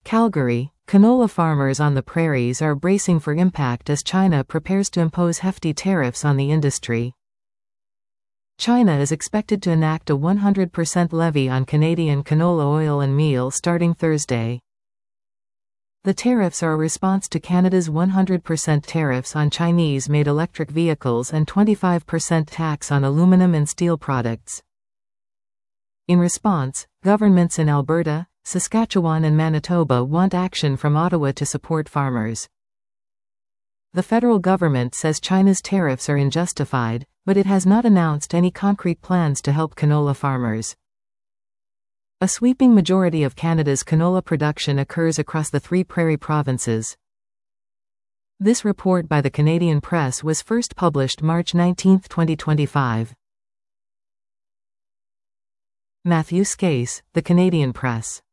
Calgary, canola farmers on the prairies are bracing for impact as China prepares to impose hefty tariffs on the industry. China is expected to enact a 100% levy on Canadian canola oil and meal starting Thursday. The tariffs are a response to Canada's 100% tariffs on Chinese-made electric vehicles and 25% tax on aluminum and steel products. In response, governments in Alberta, Saskatchewan and Manitoba want action from Ottawa to support farmers. The federal government says China's tariffs are unjustified, but it has not announced any concrete plans to help canola farmers. A sweeping majority of Canada's canola production occurs across the three prairie provinces. This report by the Canadian Press was first published March 19, 2025. Matthew Skase, The Canadian Press.